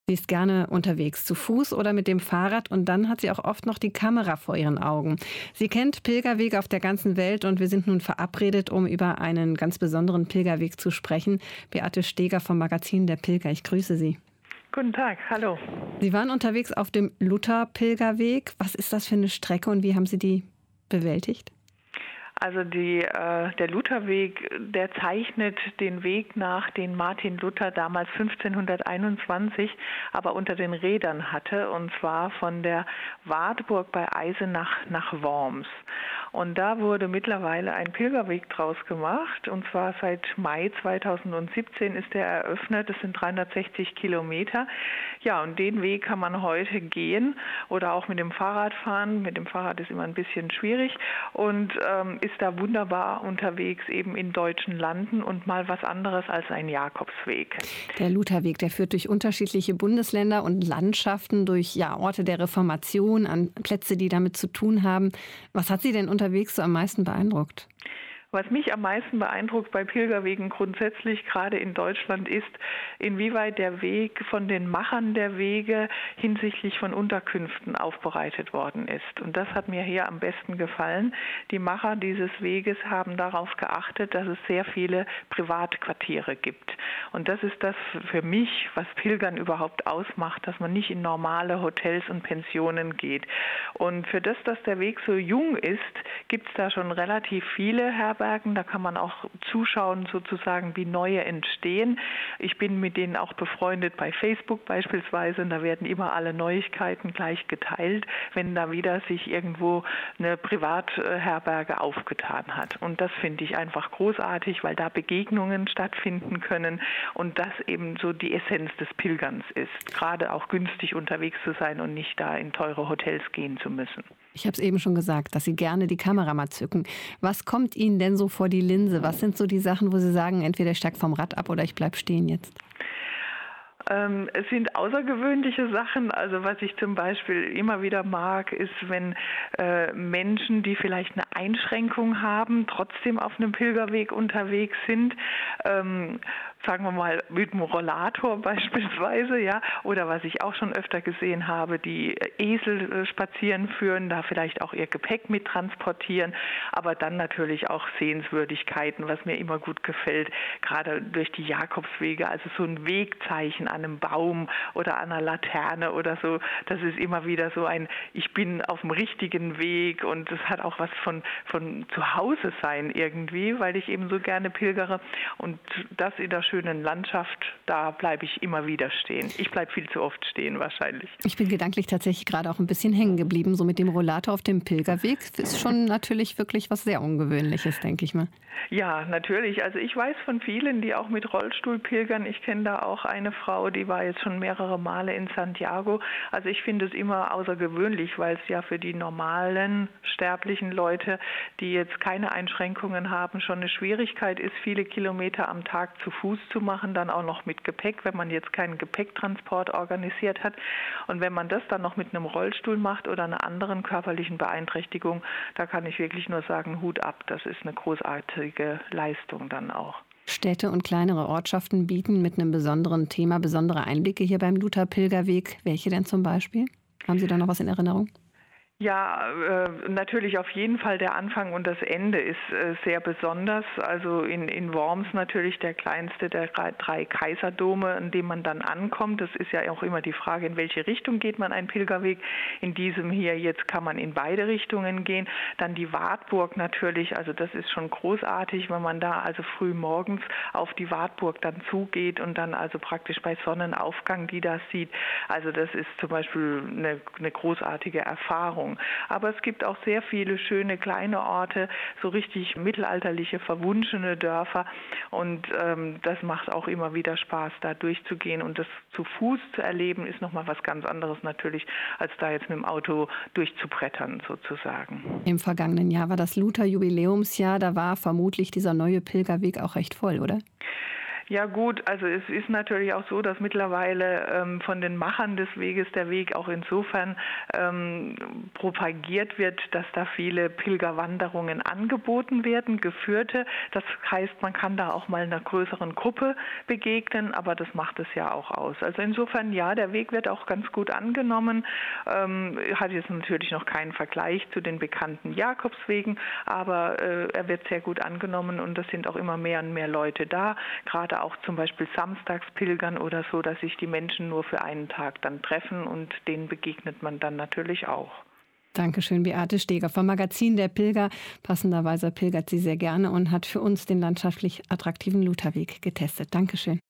Sie ist gerne unterwegs, zu Fuß oder mit dem Fahrrad, und dann hat sie auch oft noch die Kamera vor ihren Augen. Sie kennt Pilgerwege auf der ganzen Welt und wir sind nun verabredet, um über einen ganz besonderen Pilgerweg zu sprechen. Beate Steger vom Magazin Der Pilger, ich grüße Sie. Guten Tag, hallo. Sie waren unterwegs auf dem Luther-Pilgerweg. Was ist das für eine Strecke und wie haben Sie die bewältigt? Also der Lutherweg, der zeichnet den Weg nach, den Martin Luther damals 1521 aber unter den Rädern hatte, und zwar von der Wartburg bei Eisenach nach Worms. Und da wurde mittlerweile ein Pilgerweg draus gemacht, und zwar seit Mai 2017 ist der eröffnet. Das sind 360 Kilometer. Ja, und den Weg kann man heute gehen oder auch mit dem Fahrrad fahren. Mit dem Fahrrad ist immer ein bisschen schwierig und ist da wunderbar unterwegs, eben in deutschen Landen, und mal was anderes als ein Jakobsweg. Der Lutherweg, der führt durch unterschiedliche Bundesländer und Landschaften, durch Orte der Reformation, an Plätze, die damit zu tun haben. Was hat Sie denn unterwegs so am meisten beeindruckt? Was mich am meisten beeindruckt bei Pilgerwegen grundsätzlich, gerade in Deutschland, ist, inwieweit der Weg von den Machern der Wege hinsichtlich von Unterkünften aufbereitet worden ist. Und das hat mir hier am besten gefallen. Die Macher dieses Weges haben darauf geachtet, dass es sehr viele Privatquartiere gibt. Und das ist das für mich, was Pilgern überhaupt ausmacht, dass man nicht in normale Hotels und Pensionen geht. Und für das, dass der Weg so jung ist, gibt es da schon relativ viele Herbergen. Da kann man auch zuschauen, sozusagen, wie neue entstehen. Ich bin mit denen auch befreundet bei Facebook beispielsweise, und da werden immer alle Neuigkeiten gleich geteilt, wenn da wieder sich irgendwo eine Privatherberge aufgetan hat. Und das finde ich einfach großartig, weil da Begegnungen stattfinden können und das eben so die Essenz des Pilgerns ist, gerade auch günstig unterwegs zu sein und nicht da in teure Hotels gehen zu müssen. Ich habe es eben schon gesagt, dass Sie gerne die Kamera mal zücken. Was kommt Ihnen denn so vor die Linse? Was sind so die Sachen, wo Sie sagen, entweder ich steige vom Rad ab oder ich bleibe stehen jetzt? Es sind außergewöhnliche Sachen. Also was ich zum Beispiel immer wieder mag, ist, wenn Menschen, die vielleicht eine Einschränkung haben, trotzdem auf einem Pilgerweg unterwegs sind. Sagen wir mal mit dem Rollator beispielsweise, ja, oder was ich auch schon öfter gesehen habe, die Esel spazieren führen, da vielleicht auch ihr Gepäck mit transportieren, aber dann natürlich auch Sehenswürdigkeiten, was mir immer gut gefällt, gerade durch die Jakobswege, also so ein Wegzeichen an einem Baum oder an einer Laterne oder so, das ist immer wieder so ein, ich bin auf dem richtigen Weg, und es hat auch was von zu Hause sein irgendwie, weil ich eben so gerne pilgere, und das in der schönen Landschaft, da bleibe ich immer wieder stehen. Ich bleibe viel zu oft stehen wahrscheinlich. Ich bin gedanklich tatsächlich gerade auch ein bisschen hängen geblieben, so mit dem Rollator auf dem Pilgerweg. Das ist schon natürlich wirklich was sehr Ungewöhnliches, denke ich mal. Ja, natürlich. Also ich weiß von vielen, die auch mit Rollstuhl pilgern. Ich kenne da auch eine Frau, die war jetzt schon mehrere Male in Santiago. Also ich finde es immer außergewöhnlich, weil es ja für die normalen sterblichen Leute, die jetzt keine Einschränkungen haben, schon eine Schwierigkeit ist, viele Kilometer am Tag zu Fuß zu machen, dann auch noch mit Gepäck, wenn man jetzt keinen Gepäcktransport organisiert hat. Und wenn man das dann noch mit einem Rollstuhl macht oder einer anderen körperlichen Beeinträchtigung, da kann ich wirklich nur sagen, Hut ab, das ist eine großartige Leistung dann auch. Städte und kleinere Ortschaften bieten mit einem besonderen Thema besondere Einblicke hier beim Luther-Pilgerweg. Welche denn zum Beispiel? Haben Sie da noch was in Erinnerung? Ja, natürlich auf jeden Fall der Anfang und das Ende ist sehr besonders. Also in Worms natürlich der kleinste der 3 Kaiserdome, an dem man dann ankommt. Das ist ja auch immer die Frage, in welche Richtung geht man einen Pilgerweg. In diesem hier jetzt kann man in beide Richtungen gehen. Dann die Wartburg natürlich, also das ist schon großartig, wenn man da also früh morgens auf die Wartburg dann zugeht und dann also praktisch bei Sonnenaufgang die da sieht. Also das ist zum Beispiel eine großartige Erfahrung. Aber es gibt auch sehr viele schöne kleine Orte, so richtig mittelalterliche, verwunschene Dörfer, und das macht auch immer wieder Spaß, da durchzugehen, und das zu Fuß zu erleben, ist nochmal was ganz anderes natürlich, als da jetzt mit dem Auto durchzubrettern sozusagen. Im vergangenen Jahr war das Luther-Jubiläumsjahr, da war vermutlich dieser neue Pilgerweg auch recht voll, oder? Ja gut, also es ist natürlich auch so, dass mittlerweile von den Machern des Weges der Weg auch insofern propagiert wird, dass da viele Pilgerwanderungen angeboten werden, geführte. Das heißt, man kann da auch mal einer größeren Gruppe begegnen, aber das macht es ja auch aus. Also insofern ja, der Weg wird auch ganz gut angenommen, hat jetzt natürlich noch keinen Vergleich zu den bekannten Jakobswegen, aber er wird sehr gut angenommen und es sind auch immer mehr und mehr Leute da, gerade auch zum Beispiel samstags pilgern oder so, dass sich die Menschen nur für einen Tag dann treffen und denen begegnet man dann natürlich auch. Dankeschön, Beate Steger vom Magazin Der Pilger. Passenderweise pilgert sie sehr gerne und hat für uns den landschaftlich attraktiven Lutherweg getestet. Dankeschön.